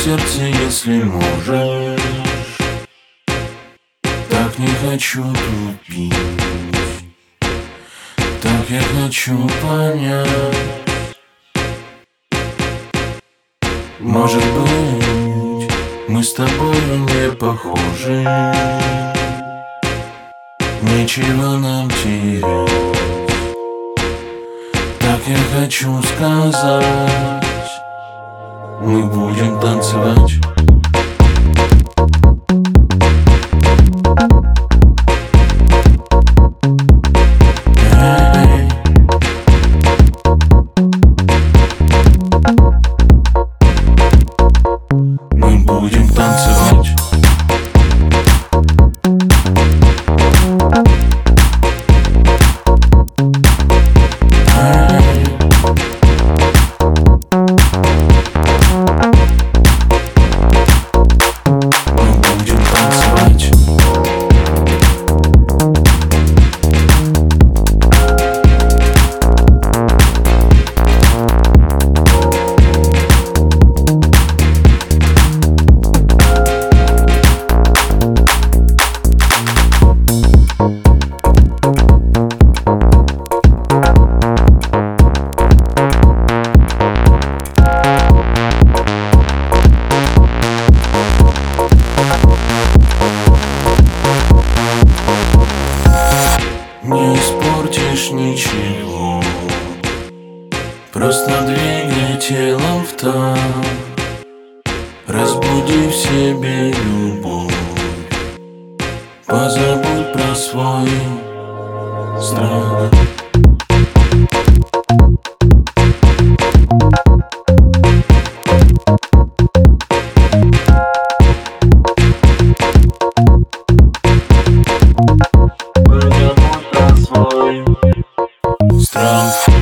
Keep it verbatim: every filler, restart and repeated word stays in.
сердце, если можешь. Так не хочу тупить, так я хочу понять. Может быть, мы с тобой не похожи, нечего нам терять. Так я хочу сказать, мы будем танцевать. Мы будем танцевать. Не испортишь ничего, просто двигай телом в такт, разбуди в себе любовь, позабудь про свой страх. Страх.